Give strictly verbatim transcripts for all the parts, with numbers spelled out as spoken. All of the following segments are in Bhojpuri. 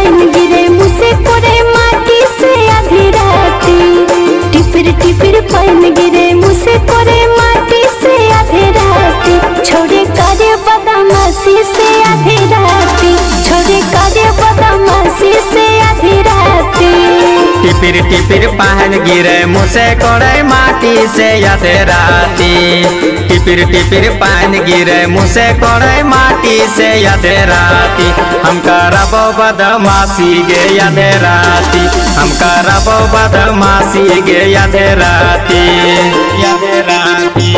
पानी गिरे मुझसे कोरे माटी से आधी राती। टिपिर टिपिर पानी गिरे मुझसे कोरे माटी से आधी राती। छोड़े करे बदमाशी से आधी राती। छोड़े करे बदमाशी से आधी राती। टिपिर टिपिर पान गिरे मुझसे कोड़े माटी से आधी राती। टिपिर टिपिर पान गिरे मुझसे कोड़े माटी से आधी राती। हम करबो बदमाशी गे आधी राती। हम करबो बदमाशी गे आधी राती आधी राती।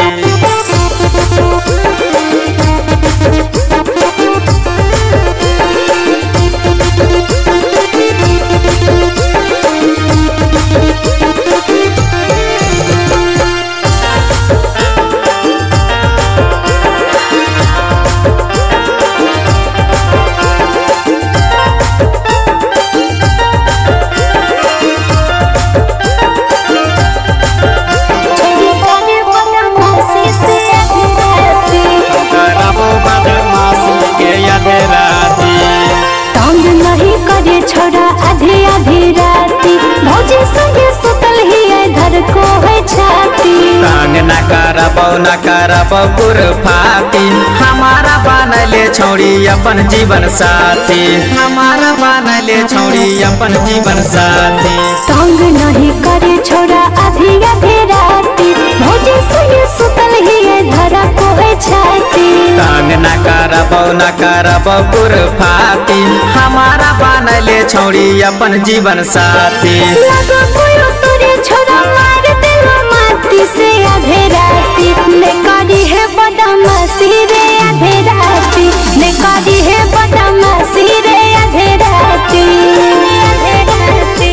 छोड़ा आधी आधी राती। भौजी संगे सुतल ही इधर को है छाती। तंग न करबो न करबो कुरफाती। हमारा बनले छोड़ी अपन जीवन साथी। हमारा बनले छोड़ी अपन जीवन साथी। तंग नहीं करे छोड़ा आधी आधी राती। भौजी संगे सुतल ही इधर को है छाती। तंग न करबो न करबो कुरफाती। हमारा बनले छोड़ी अपन जीवन साथी। लगो कोई तोरे छोड़ा मार देलो माटी से आधे राती। ने करी है बदमाशी रे आधे राती। ने करी है बदमाशी रे आधे राती आधे राती।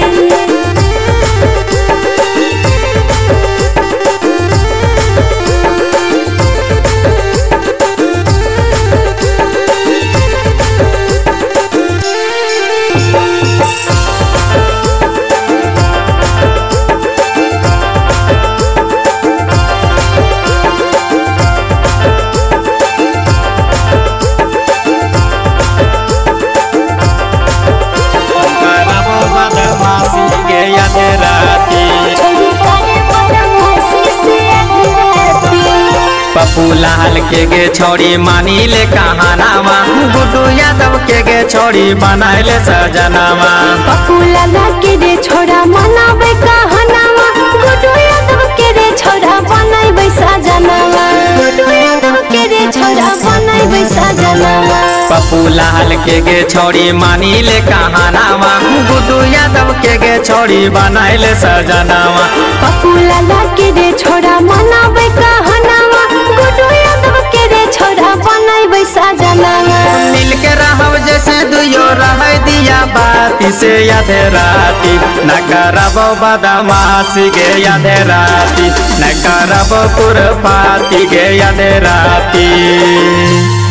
पप्पू लाल के गे छोड़ी मानी ले कहानावा। गुड्डू यादव के गे छोड़ी बनाइले सजनावा। पप्पू लाल के गे छोड़ा मनावे कहानावा। गुड्डू यादव के गे छोड़ा बनाइबे सजनावा। गुड्डू यादव के गे छोड़ा बनाइबे सजनावा। पप्पू लाल के गे छोड़ी मानी ले कहानावा। गुड्डू यादव के गे छोड़ी बनाइले सजनावा। पप्पू लाल के गे छोड़ा मनावे कहानावा। गुड्डू यादव के गे छोड़ा बनाइबे सजनावा। मिल के रहब जैसे दुयो रह दिया बाती से आधे राती। न करबो बदमाशी गे आधे राती। न करबो कुरफाती गे आधे राती।